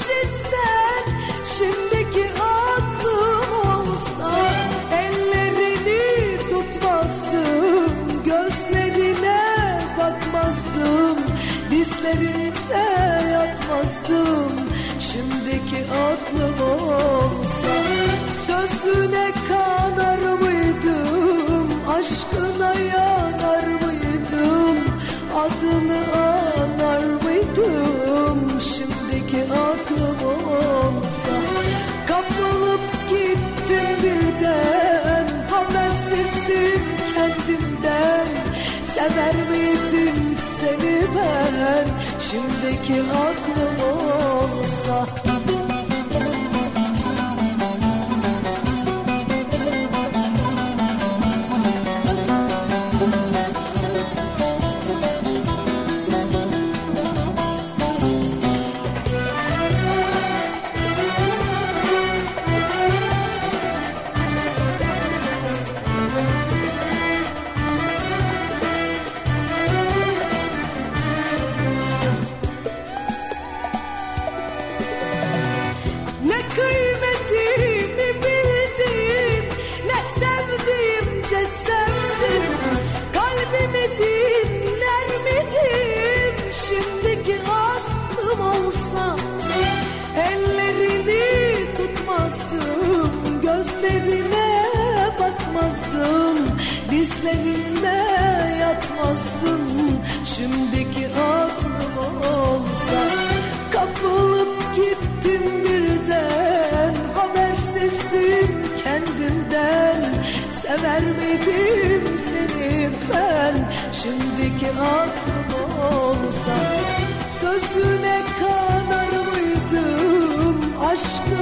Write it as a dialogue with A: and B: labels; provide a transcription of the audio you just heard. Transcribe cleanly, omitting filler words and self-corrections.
A: peşinden. Şimdiki aklım olsa ellerini tutmazdım, gözlerine bakmazdım, dizlerinde yatmazdım. Şimdiki aklım olsa sözüne kanar mıydım, aşkına yanar mıydım, adını anar mıydım? Şimdiki aklım olsa kapılıp gittim birden, habersizdim kendimden. Sever miydim seni ben? Şimdiki aklım olsa. Ne kıymetimi bildim, ne sevdiğimce sevdim. Kalbimi dinler miydim? Şimdiki aklım olsa ellerini tutmazdım, gözlerine bakmazdım, dizlerinde yatmazdım. Şimdiki aklım olsa kapılıp gittim birden, habersizdim kendimden. Sever miydim seni ben? Şimdiki aklım olsa sözüne kanar mıydım, aşkına